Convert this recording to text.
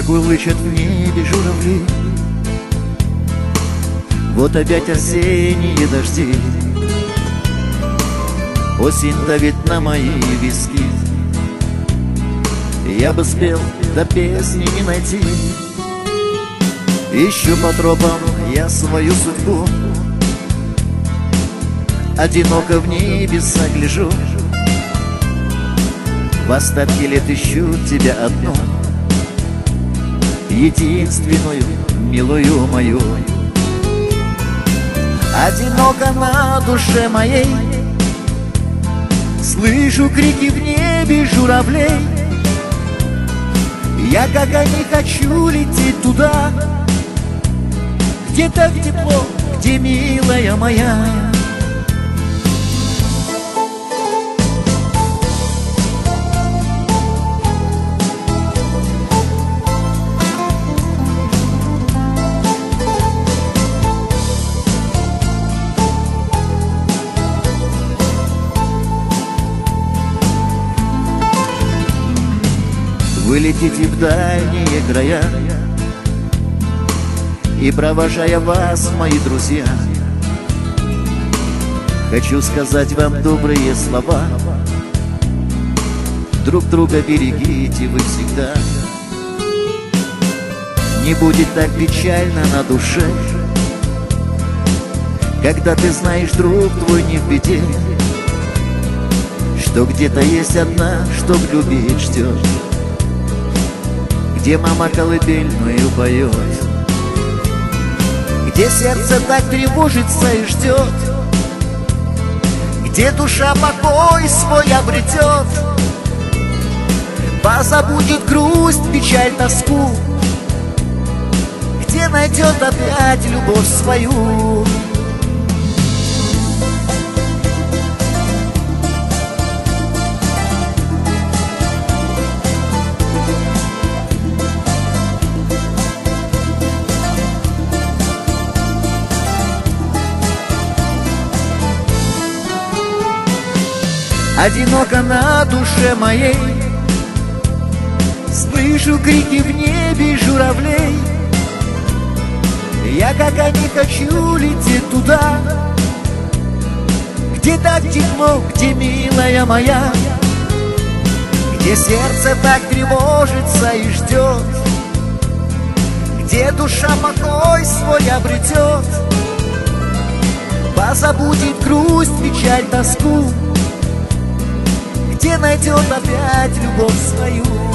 как улычат в небе журавли. Вот опять осенние дожди, осень давит на мои виски. Я бы спел, да песни не найти. Ищу по тропам я свою судьбу, одиноко в небеса гляжу. В остатке лет ищу тебя одну, единственную, милую мою. Одиноко на душе моей, слышу крики в небе журавлей. Я как они хочу лететь туда, где так тепло, где милая моя. Вы летите в дальние края, и провожая вас, мои друзья, хочу сказать вам добрые слова. Друг друга берегите вы всегда. Не будет так печально на душе, когда ты знаешь, друг твой не в беде, что где-то есть одна, что любить ждет, где мама колыбельную поет, где сердце так тревожится и ждет, где душа покой свой обретет, позабудет грусть, печаль, тоску, где найдет опять любовь свою. Одиноко на душе моей, слышу крики в небе журавлей. Я как они хочу лететь туда, где так тепло, где милая моя, где сердце так тревожится и ждет, где душа покой свой обретет, позабудет грусть, печаль, тоску, где найдет опять любовь свою.